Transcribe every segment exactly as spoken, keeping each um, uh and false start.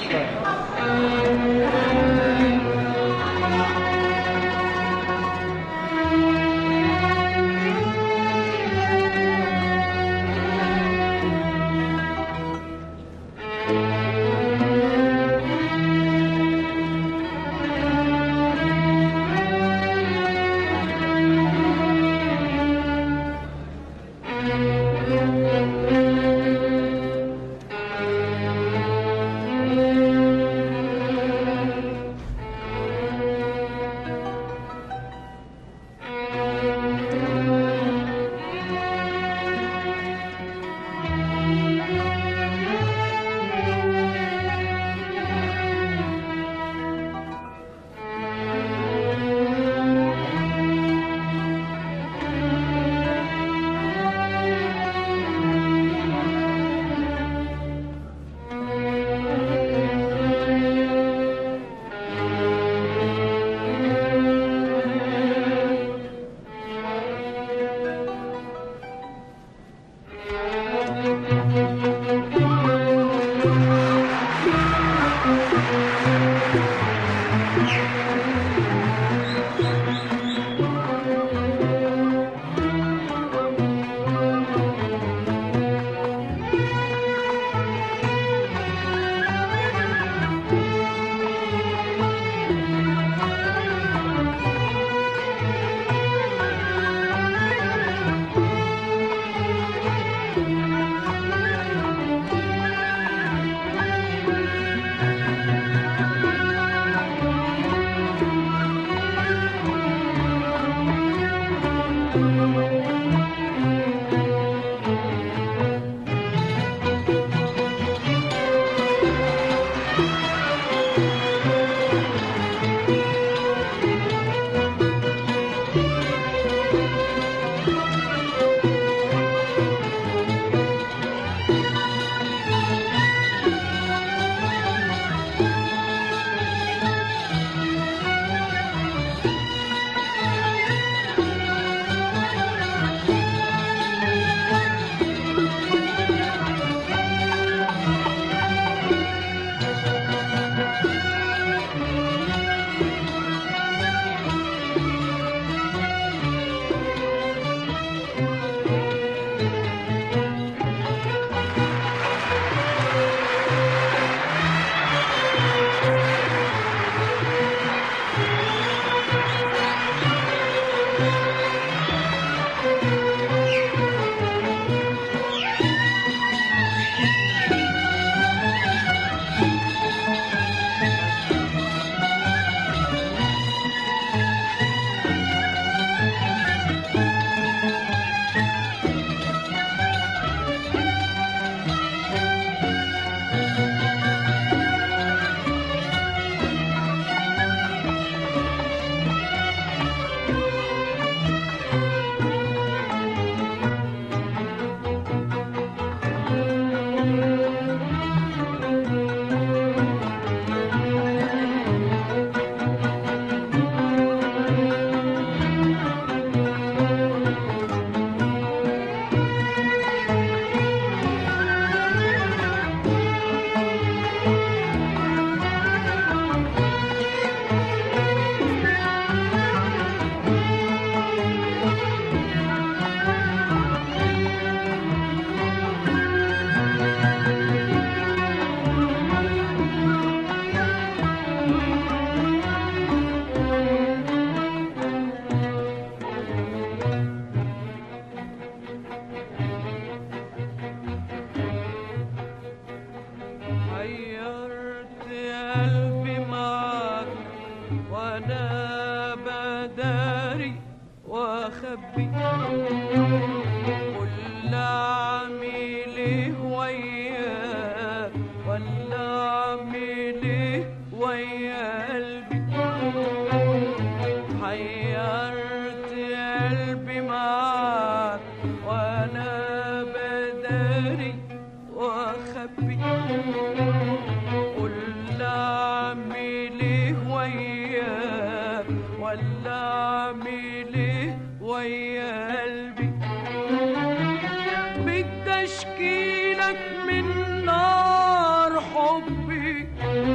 بدي اشكيلك من نار حبي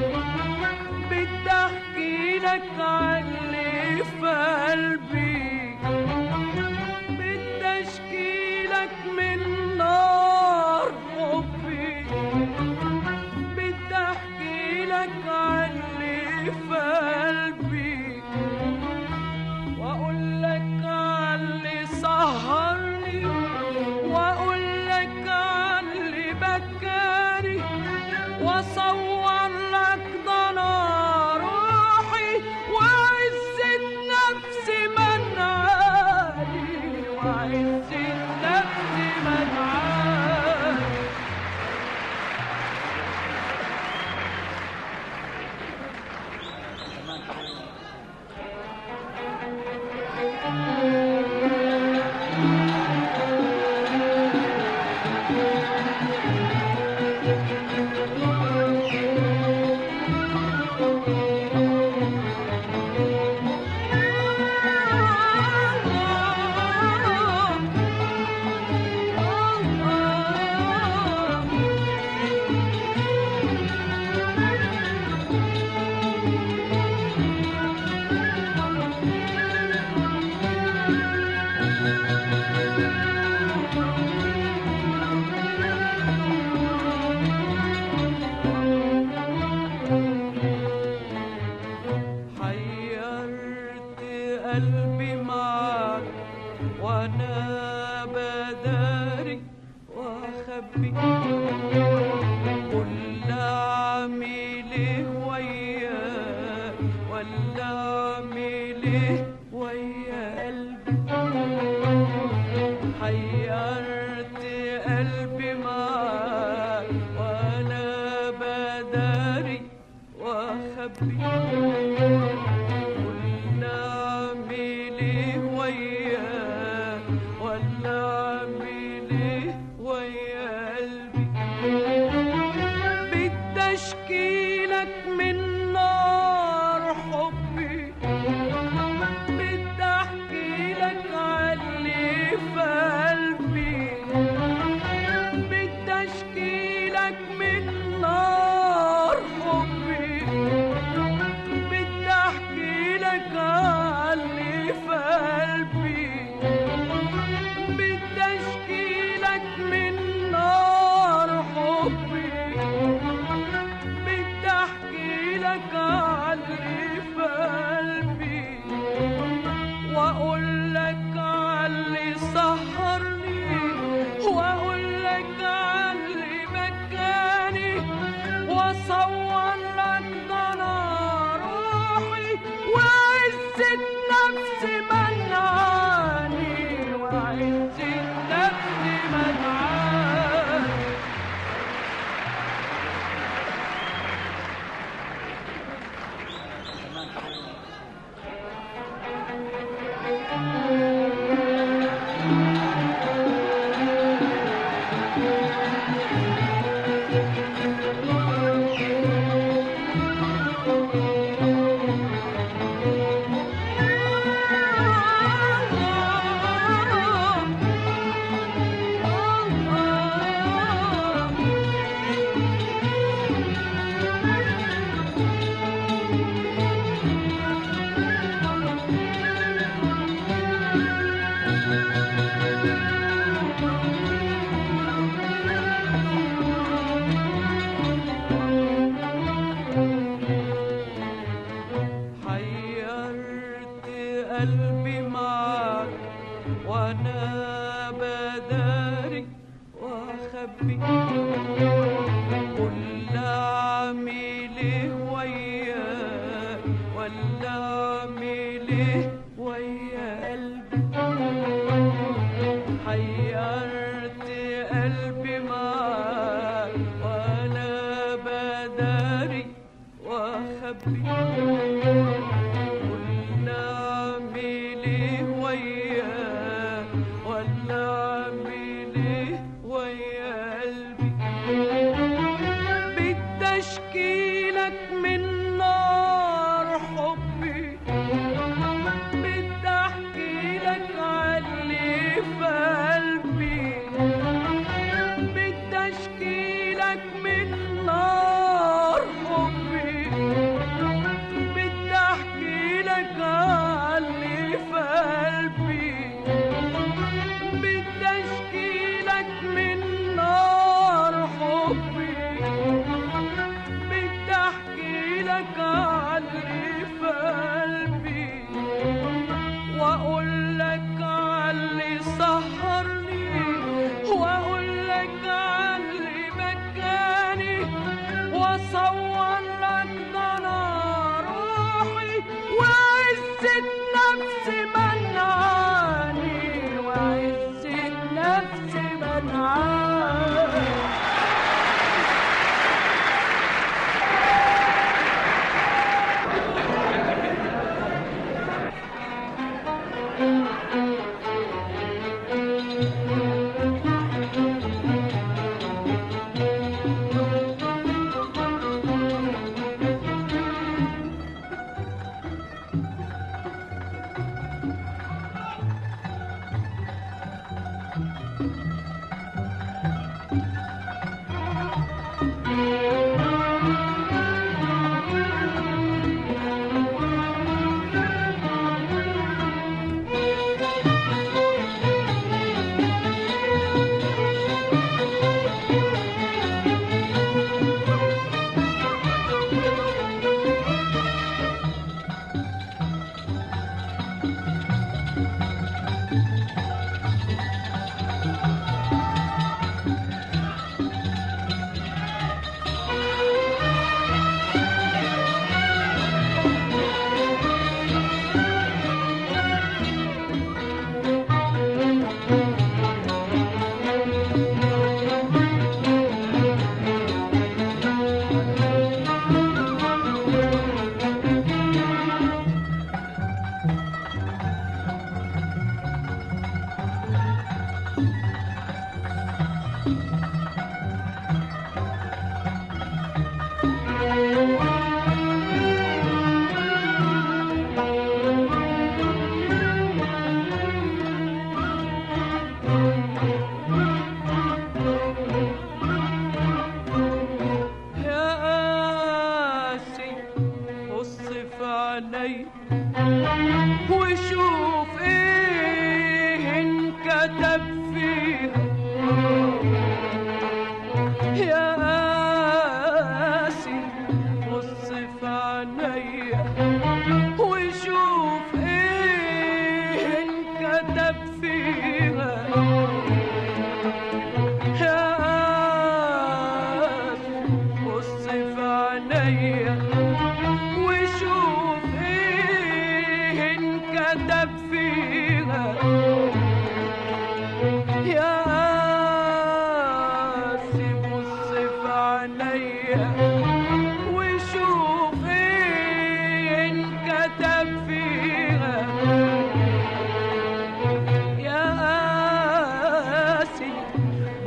لك عاللي في قلبي، بدي اشكي لك من نار حبي، بدي احكي لك عاللي في قلبي، واقول لك عاللي سهرني، واقول لك عاللي بكاني، واصور لك ضنا روحي وعزة نفسي منعاني، وعزة نفسي منعاني. قلبي معك وانا بداري واخبي، قول اعمل ايه وياك ولا اعمل ايه ويا قلبي، حيرت قلبي معك وانا بداري واخبي، اشكي لك من نار حبي، بدي احكي لك عاللي في قلبي، بدي اشكي لك من نار حبي، بدي احكي لك عاللي في قلبي، بدي اشكي لك من نار حبي، احكي لك عاللي في قلبي، واقول لك عاللي سهرني، واقول لك عاللي بكاني، واصور لك ضنا روحي وعزة نفسي منعاني، وعزة نفسي منعاني. قلبي معك وانا بداري واخبي، قول اعمل ايه وياك ولا اعمل ايه ويا قلبي، حيرت قلبي معك وانا بداري واخبي، اشكي لك من نار حبي، بدي احكي لك عاللي في قلبي، بدي اشكي لك من نار حبي، بدي احكي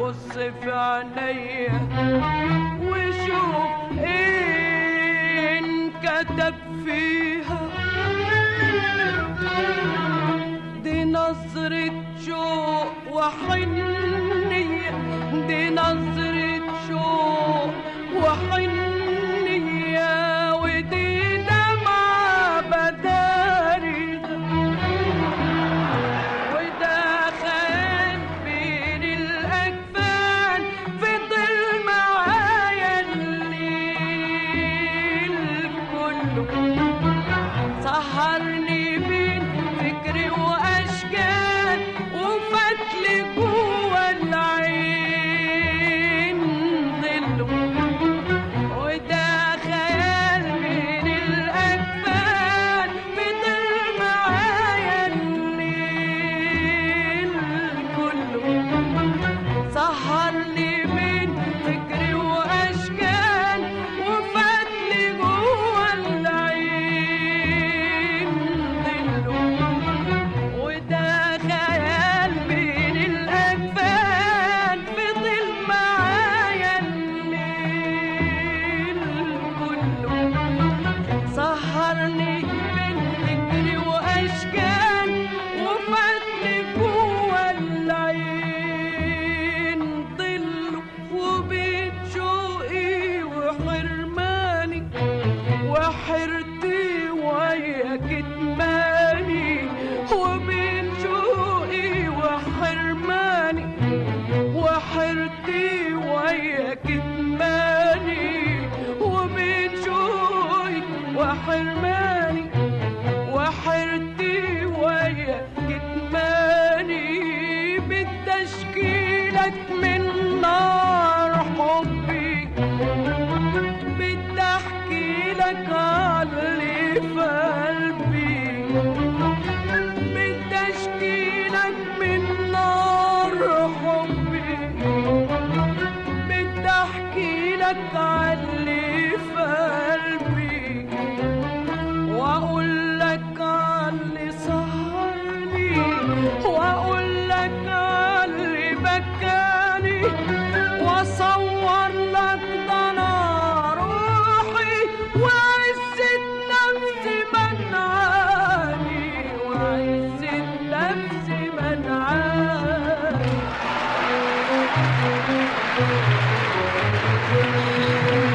بص في عينيا وشوف ايه انكتب فيها. دي نظرة شوق وحنية، دي نظرة شوق وحنية، ودي دمعة بدارية، وده خيال بين الأكفان فضل معايا الليل كله. سهرني بين فكري وأشكال وفتلي جوا العين ظله، وده خيال بين الأكفان فضل معايا الليل كله. سهرني بين فكري وأشكال وفتلي جوا العين ظله، وده خيال بين الأكفان فضل معايا الليل كله. سهرني بين فكري وأشكال وفتلي جوا العين ظله، وبين شوقي وحرماني وحرتي ويا كتماني، وبين شوقي وحرماني وحرتي ويا كتماني، وبين شوقي وحرماني وحرتي ويا كتماني. بدي اشكيلك من نار حبي، بدي احكي لك عاللي في قلبي، بدي اشكيلك من نار حبي، بدي احكي لك عاللي في قلبي، واقول لك عاللي سهرني، واقول لك عاللي بكاني، واصور لك ضنا روحي وعزة نفسي منعاني، وعزة نفسي منعاني.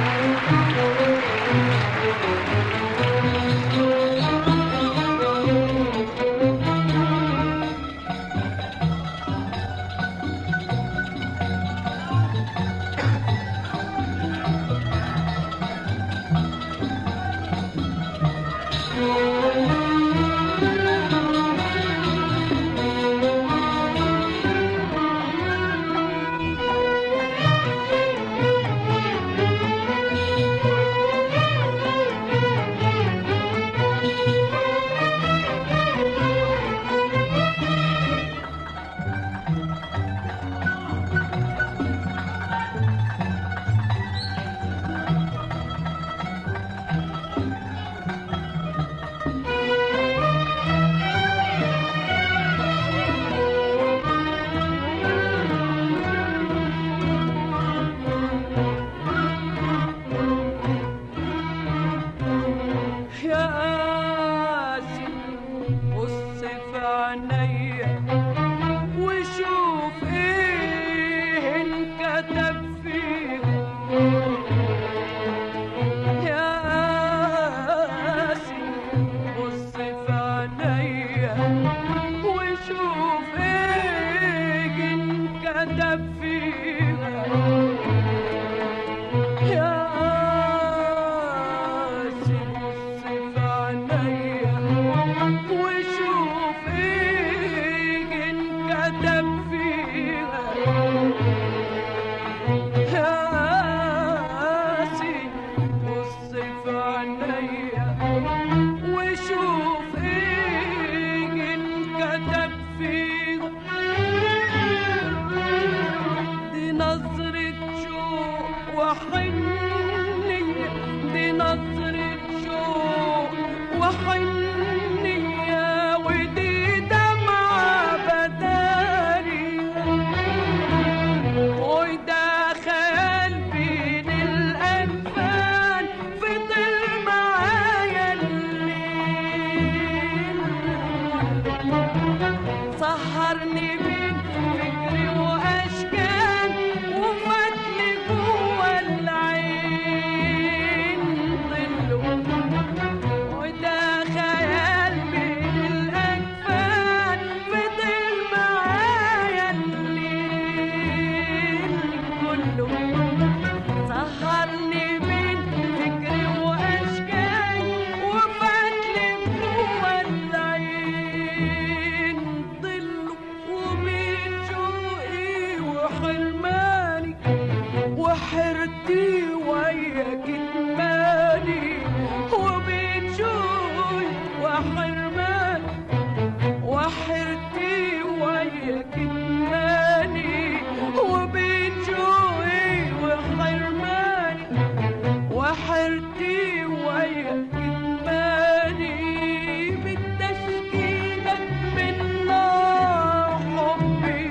وحرماني وحرتي ويا كتماني وبين جوعي وحرماني وحرتي ويا كتماني وبين جوعي وحرماني وحرتي ويا كتماني بالتشكيلك من نار حبي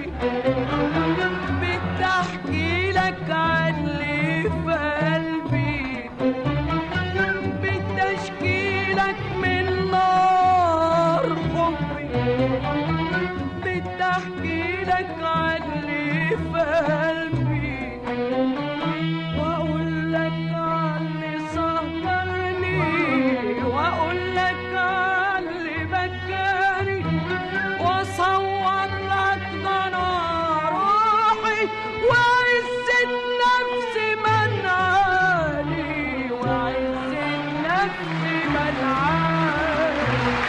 بتحكي لك عن اللي في قلبي بتشكيلك من نار حبي بتحكي لك عن اللي في قلبي واقول لك عن اللي سهرني واقول لك عن اللي بكاني واصور لك ضنا روحي وعزة نفسي منعاني وعزة نفسي منعاني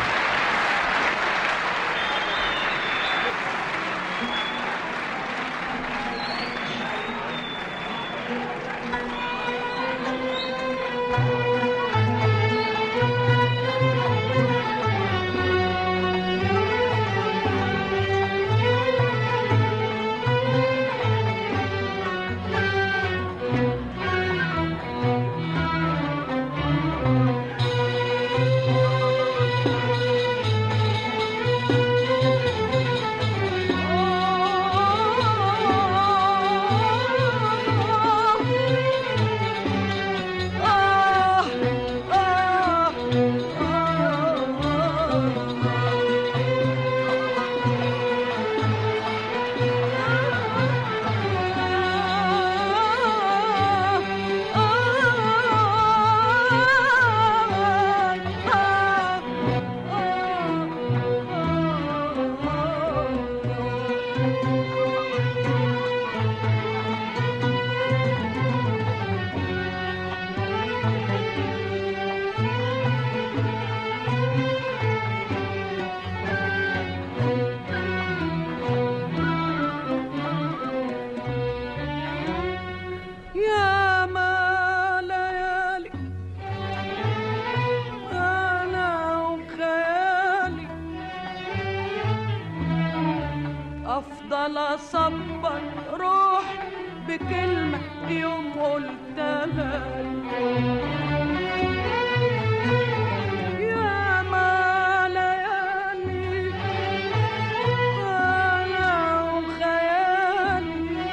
يا ما ليالي أنا وخيالي أفضل أصبر روح بكلمة يوم قلتها يا ما ليالي أنا وخيالي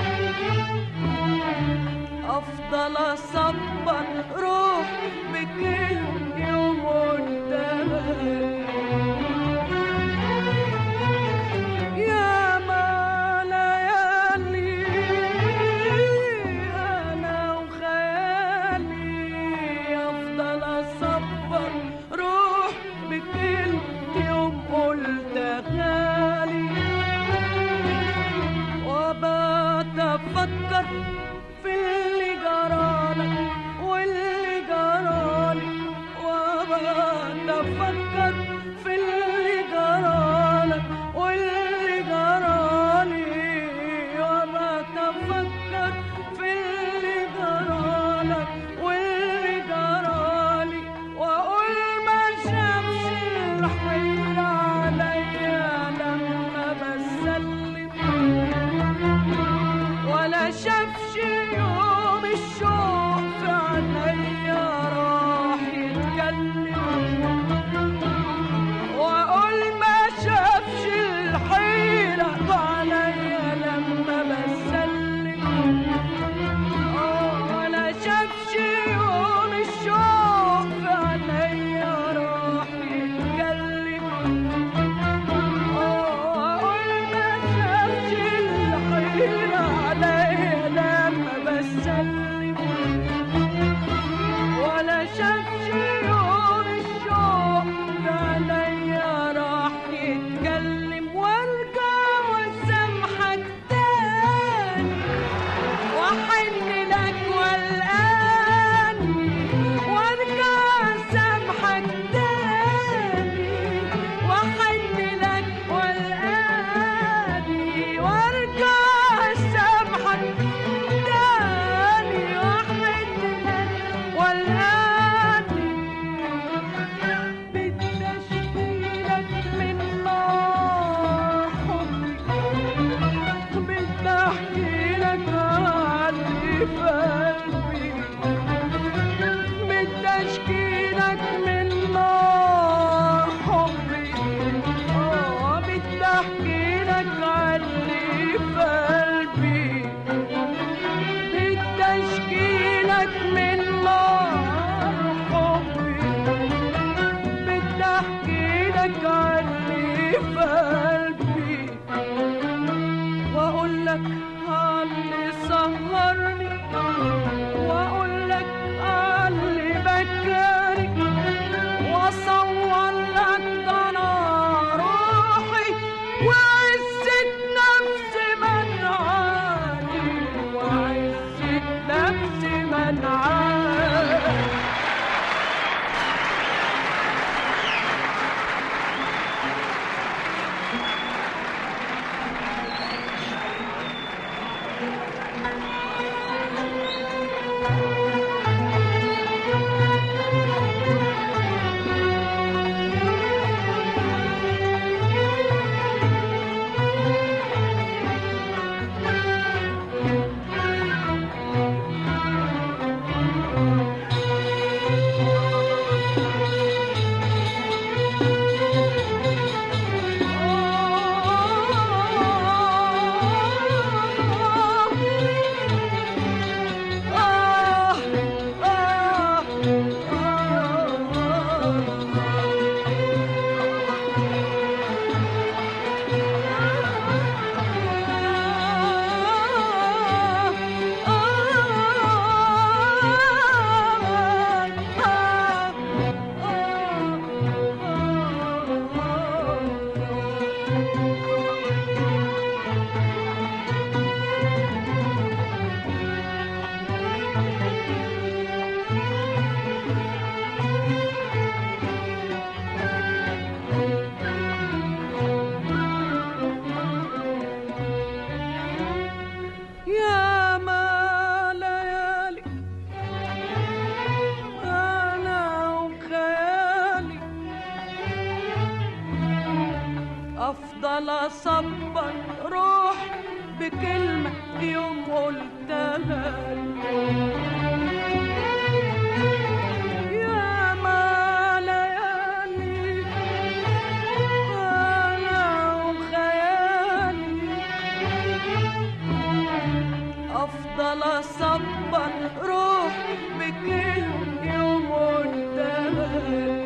أفضل أصبر روح بكلمة يوم قلتها يا ما ليالي أنا وخيالي أفضل أصبر روح بكلمة يوم قلتها لي وبقيت أفكر في اللي جرالك واللي جرالي وبقيت أفكر في اللي جرالك واللي جرالي وبقيت أفكر في اللي جرالك واللي جرالي وأقول ما شافش الحيرة عليا لما بسلم ولا شافش يوم الشوق في عينيا راح يتكلم واقول ما شافش الحيرة عليا لما بسلم ولا شافش يوم الشوق في عينيا راح يتكلم واقول ما شافش الحيرة عليا لما بسلم ولا شافش يوم الشوق عليا راح يتكلم وارجع واسامحك تاني واحن لك والقاني وارجع اسامحك تاني واحن لك والقاني وارجع افضل اصبر روح بكلمة يوم قلتها يا ما ليالي انا وخيالي افضل اصبر روح بكلمة يوم قلتها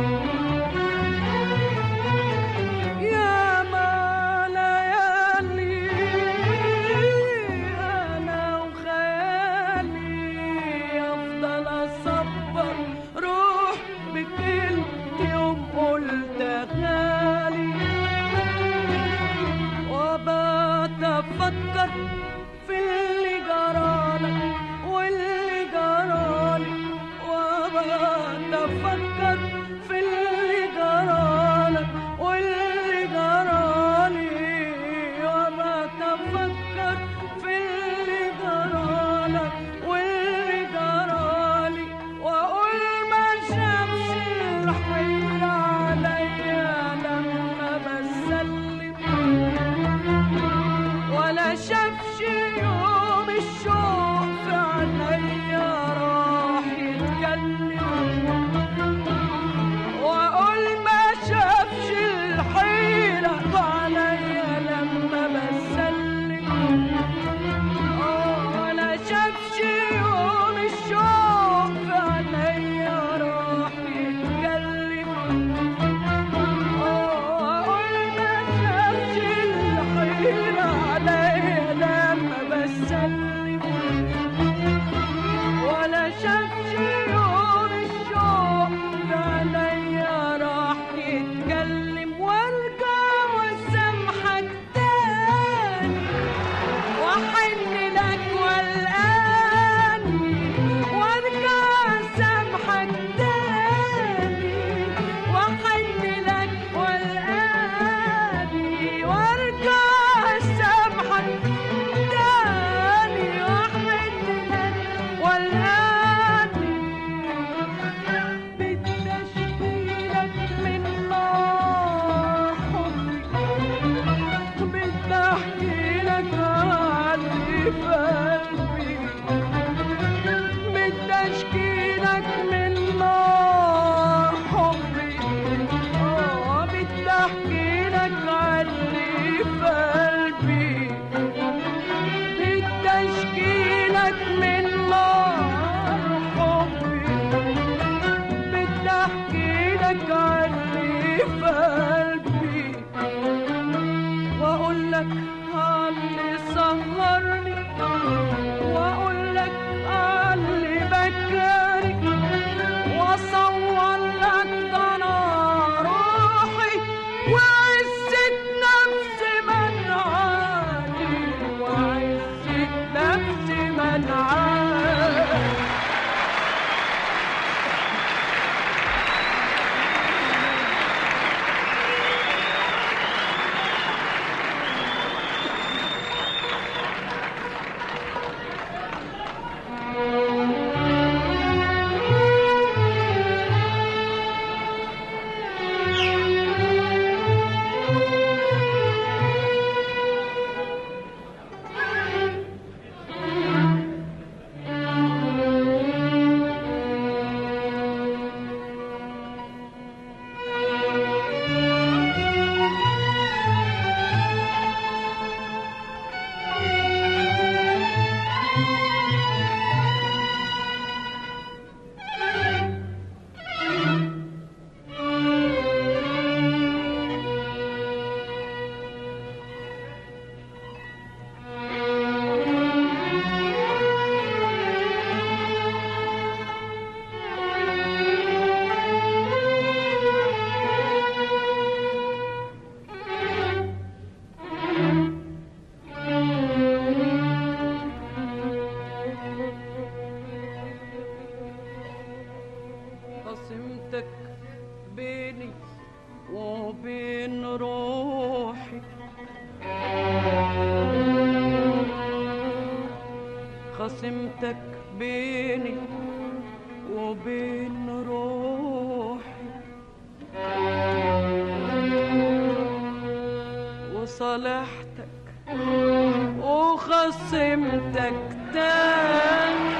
أفكر في اللي جرالك واللي جرالي وأبقى أفكر في اللي جرالك واللي جرالي وأبقى أفكر في اللي جرالك واللي جرالي وأقول ما شافش الحيرة عليا لما بسلم ولا شافش يوم الشوق في عينيا راح يتكلم واقول ما شافش الحيرة عليا لما بسلم ولا شافش يوم الشوق في عينيا راح يتكلم واقول ما شافش الحيرة عليا لما بسلم ولا شافش يوم الشوق عليا راح يتكلم وارجع واسامحك تاني واحن لك والقاني وارجع اسامحك تاني واحن لك والقاني وارجع اسامحك تاني واحن لك والقاني بدي اشكيلك من نار حبي بدي احكيلك عن اللي في قلبي بدي اشكيلك من نار حبي اه بدي احكيلك عن اللي في قلبي بدي اشكيلك من نار حبي بدي احكيلك عن اللي في قلبي واقول لك عن اللي سهرني واقول لك عن اللي بكاني واصور لك ضنا روحي وعزة نفسي منعاني وعزة نفسي منعاني خصمتك بيني وبين روحي وصالحتك وخصمتك تاني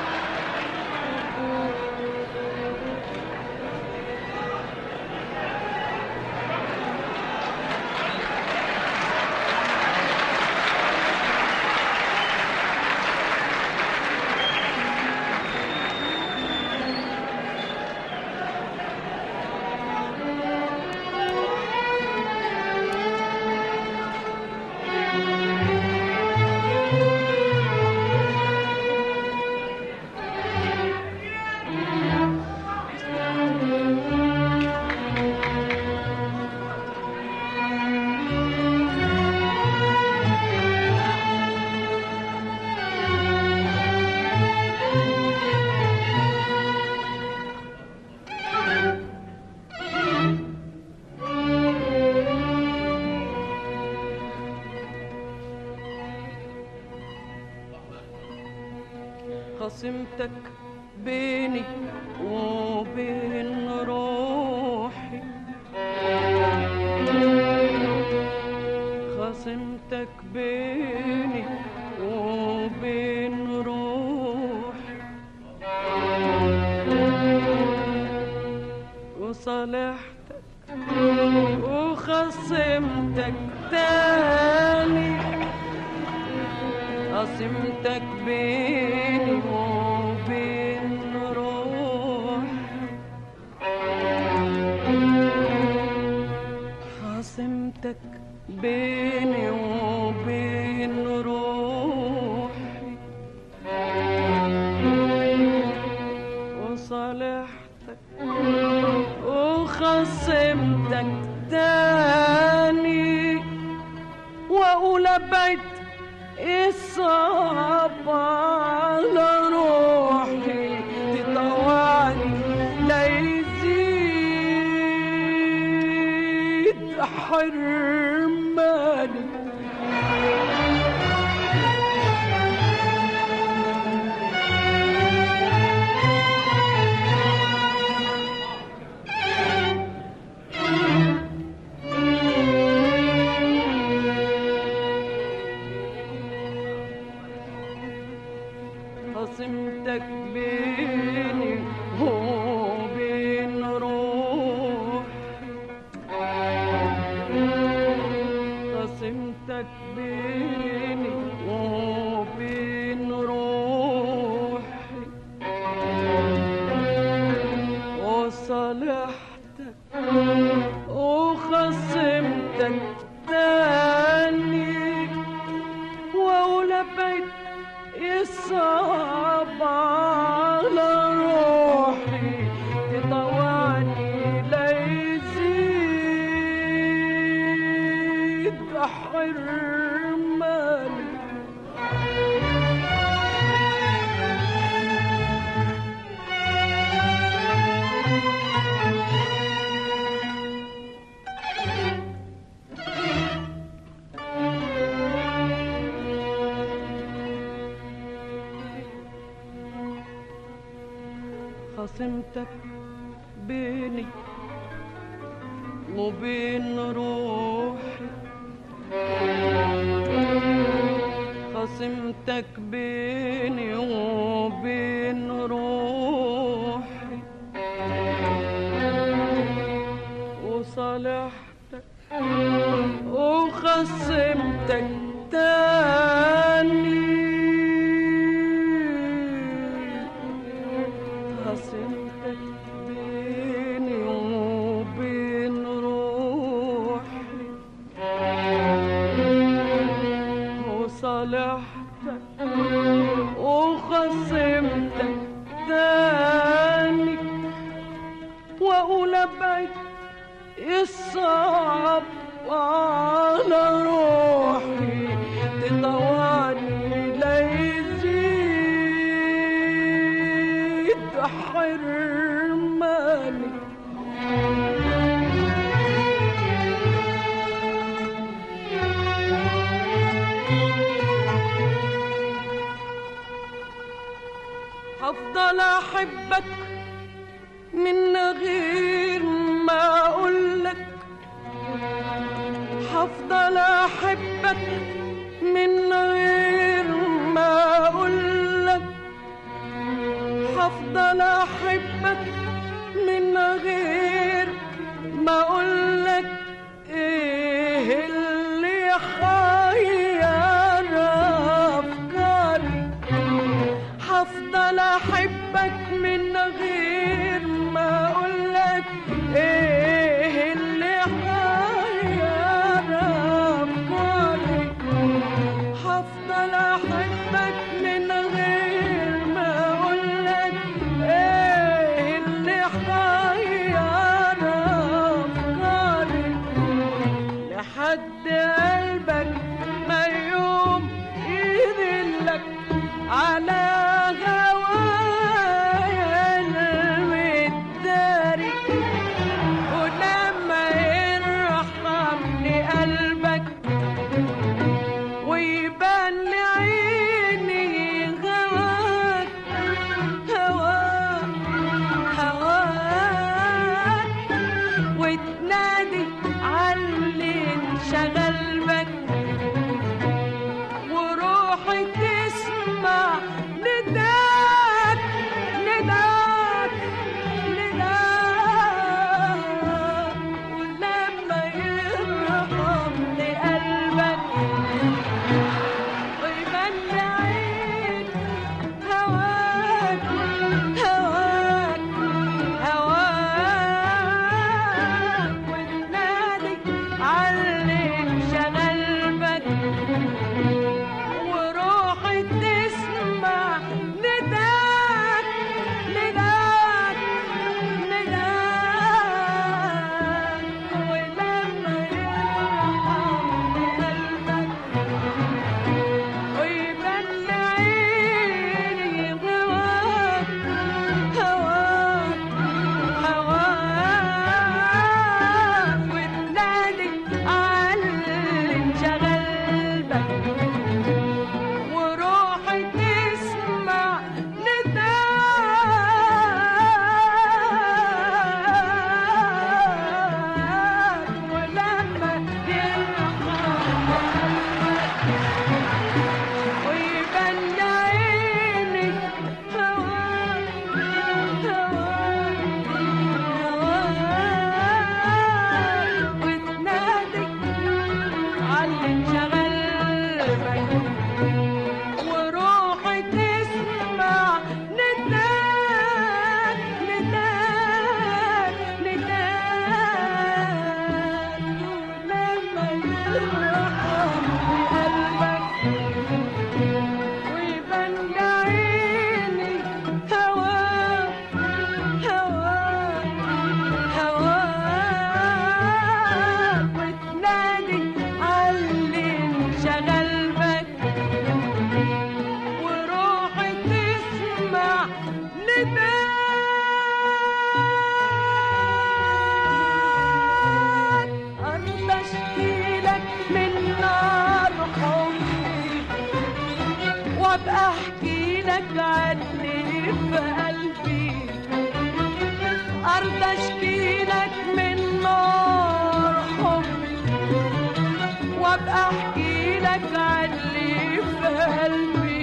خصمتك بيني وبين روحي خصمتك بيني وبين روحي وصالحتك وخصمتك تاني خصمتك بيني وبين روحي خصمتك بيني وبين روحي وصالحتك وخصمتك تاني واقول ابعد الصعب على روحي تطوعني لا يزيد حرماني خصمتك بيني وبين روحي خصمتك بيني وبين روحي وصالحتك وخصمتك تاني واقول ابعد الصعب على روحي تطوعني لا يزيد حرماني خصمتك بيني وبين روحي خصمتك بيني وبين روحي وصالحتك وخصمتك تاني خصمتك بيني وبين روحي وصالحتك وخصمتك تاني واقول ابعد الصعب على روحي تطوعني لا يزيد حرماني هفضل احبك من غير ما اقولك، هفضل احبك من غير ما اقولك، هفضل احبك من غير ما اقولك ايه اللي حير افكاري، هفضل احبك من غير ما اقولك ايه اللي حير افكاري، هفضل احبك من غير ما اقولك ايه اللي حير افكاري، لحد قلبك ما يوم يذلك على هوايا المداري، ولما يرحمني قلبك ويبان لعيني هواك هواك هواك، وتنادي عاللي انشغل بك، وروحي تسمع نداك نداك نداك، ولما يرحمني قلبك ويبان لعيني هواك هواك هواك، وتنادي عاللي انشغل بك، وروحي تسمع نداك نداك نداك، ولما يرحمني قلبك ويبان لعيني هواك هواك هواك، وتنادي عاللي انشغل بك، وروحي تسمع نداك، ولما يرحمني ويبان لعيني هواك هواك هواك، وتنادي عاللي انشغل بك، وروحي تسمع نداك نداك نداك، ولما يرحمني قلبك ويبان لعيني هواك هواك هواك، وتنادي عاللي انشغل بك، وروحي تسمع نداك، أرضى أشكيلك من نار حبي، وأبقى أحكيلك عني في قلبي، أرضى أشكيلك من نار حبي، وأبقى أحكيلك عني في قلبي،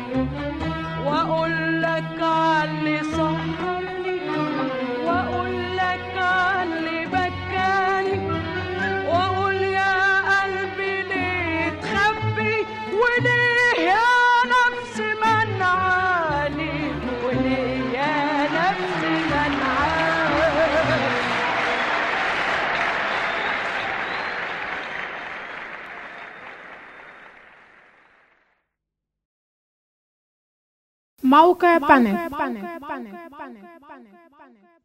وأقولك عاللي سهرني، وأقولك عاللي بكاني، وأقول يا قلبي ليه تخبي، وليه يا نفسي منعاني، وليه يا نفسي منعاني. موقع بانك.